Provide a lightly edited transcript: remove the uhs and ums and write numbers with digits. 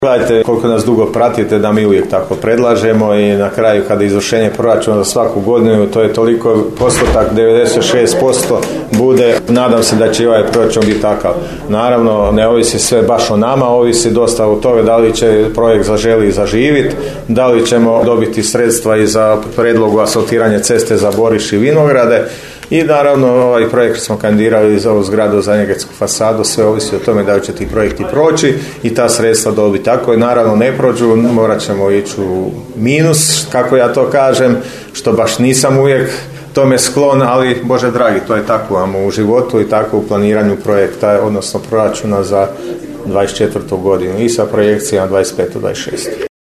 Gledajte koliko nas dugo pratite da mi uvijek tako predlažemo i na kraju kada izvršenje proračuna za svaku godinu, to je toliko postotak, 96% bude, nadam se da će i ovaj proračun biti takav. Naravno, ne ovisi sve baš o nama, ovisi dosta o toga da li će projekt Zaželi zaživiti, da li ćemo dobiti sredstva i za predlogu asfaltiranja ceste za Boriš i Vinograde. I naravno ovaj projekt smo kandidirali za ovu zgradu za energetsku fasadu, sve ovisi o tome da li će ti projekti proći i ta sredstva dobiti. Ako je naravno ne prođu, morat ćemo ići u minus, kako ja to kažem, što baš nisam uvijek tome sklon, ali Bože dragi, to je tako u životu i tako u planiranju projekta, odnosno proračuna za 24. godinu i sa projekcijama 25. 26.